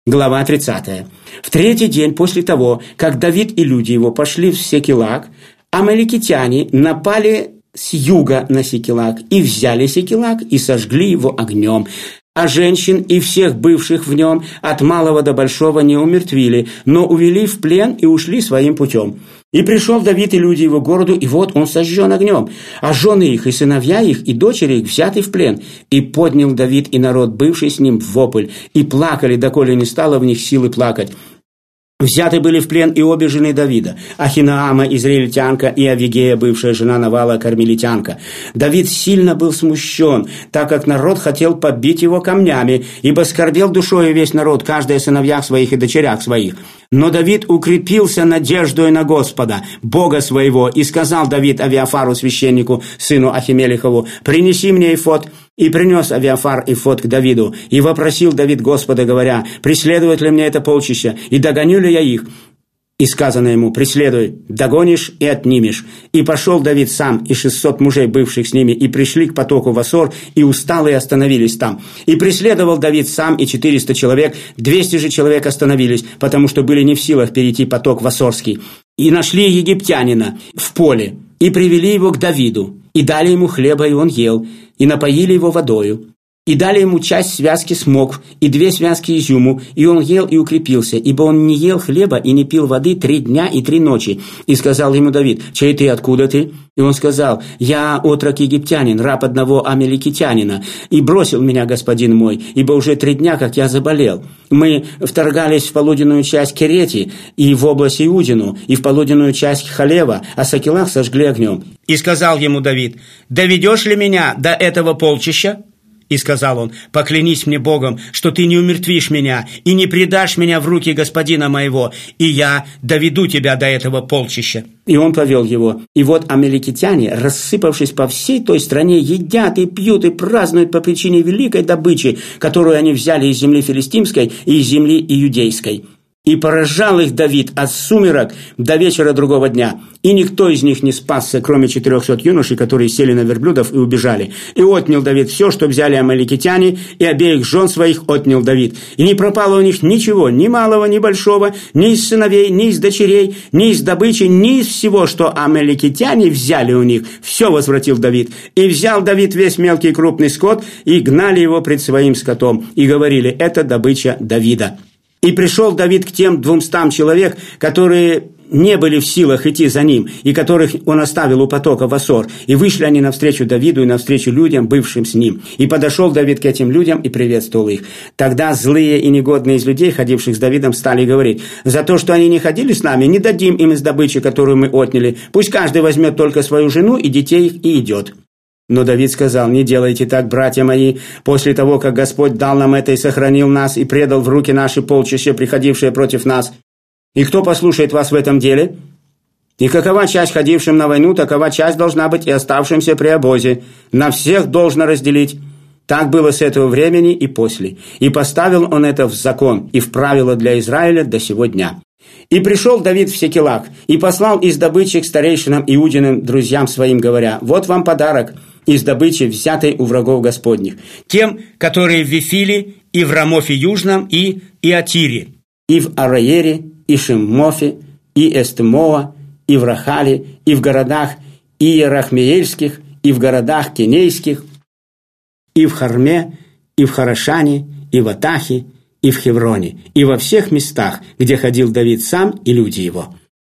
Глава 30. В третий день после того, как Давид и люди его пошли в Секелаг, амаликитяне напали с юга на Секелаг и взяли Секелаг и сожгли его огнем. А женщин и всех бывших в нем от малого до большого не умертвили, но увели в плен и ушли своим путем. И пришел Давид и люди его к городу, и вот он сожжен огнем, а жены их, и сыновья их, и дочери их взяты в плен. И поднял Давид и народ, бывший с ним, в вопль, и плакали, доколе не стало в них силы плакать. Взяты были в плен и обе жены Давида, Ахинаама, израильтянка, и Авигея, бывшая жена Навала, кармелитянка. Давид сильно был смущен, так как народ хотел побить его камнями, ибо скорбел душою весь народ, каждый о сыновьях своих и дочерях своих. Но Давид укрепился надеждой на Господа, Бога своего, и сказал Давид Авиафару, священнику, сыну Ахимелихову: «Принеси мне эфод». И принес Авиафар эфод к Давиду, и вопросил Давид Господа, говоря: «Преследует ли мне это полчище, и догоню ли я их?» И сказано ему: «Преследуй, догонишь и отнимешь». И пошел Давид сам и 600 мужей, бывших с ними, и пришли к потоку Васор, и усталые остановились там. И преследовал Давид сам и 400 человек, 200 же человек остановились, потому что были не в силах перейти поток Васорский. И нашли египтянина в поле, и привели его к Давиду, и дали ему хлеба, и он ел, и напоили его водою. И дали ему часть связки смокв и 2 связки изюму, и он ел и укрепился, ибо он не ел хлеба и не пил воды 3 дня и 3 ночи. И сказал ему Давид: «Чей ты, откуда ты?» И он сказал: «Я отрок египтянин, раб одного амаликитянина, и бросил меня господин мой, ибо уже 3 дня, как я заболел. Мы вторгались в полуденную часть Керети и в область Иудину, и в полуденную часть Халева, а Секелаг сожгли огнем». И сказал ему Давид: «Доведешь ли меня до этого полчища?» И сказал он: «Поклянись мне Богом, что ты не умертвишь меня и не предашь меня в руки господина моего, и я доведу тебя до этого полчища». И он повел его. И вот амаликитяне, рассыпавшись по всей той стране, едят и пьют и празднуют по причине великой добычи, которую они взяли из земли филистимской и из земли иудейской. И поражал их Давид от сумерок до вечера другого дня, и никто из них не спасся, кроме 400 юношей, которые сели на верблюдов и убежали. И отнял Давид все, что взяли амаликитяне, и обеих жен своих отнял Давид. И не пропало у них ничего, ни малого, ни большого, ни из сыновей, ни из дочерей, ни из добычи, ни из всего, что амаликитяне взяли у них. Все возвратил Давид. И взял Давид весь мелкий и крупный скот, и гнали его пред своим скотом, и говорили: «Это добыча Давида». И пришел Давид к тем 200 человек, которые не были в силах идти за ним, и которых он оставил у потока Васор. И вышли они навстречу Давиду и навстречу людям, бывшим с ним. И подошел Давид к этим людям и приветствовал их. Тогда злые и негодные из людей, ходивших с Давидом, стали говорить: «За то, что они не ходили с нами, не дадим им из добычи, которую мы отняли. Пусть каждый возьмет только свою жену и детей их и идет». Но Давид сказал: «Не делайте так, братья мои, после того, как Господь дал нам это и сохранил нас, и предал в руки наши полчища, приходившие против нас. И кто послушает вас в этом деле? И какова часть ходившим на войну, такова часть должна быть и оставшимся при обозе. На всех должно разделить». Так было с этого времени и после. И поставил он это в закон и в правило для Израиля до сего дня. И пришел Давид в Секелаг, и послал из добычи к старейшинам Иудиным друзьям своим, говоря: «Вот вам подарок из добычи, взятой у врагов Господних, тем, которые в Вифиле, и в Рамофе Южном, и Иатире, и в Араере, и Шиммофе, и Эстемоа, и в Рахале, и в городах Иерахмеельских, и в городах Кенейских, и в Харме, и в Харашане, и в Атахе, и в Хевроне, и во всех местах, где ходил Давид сам и люди его».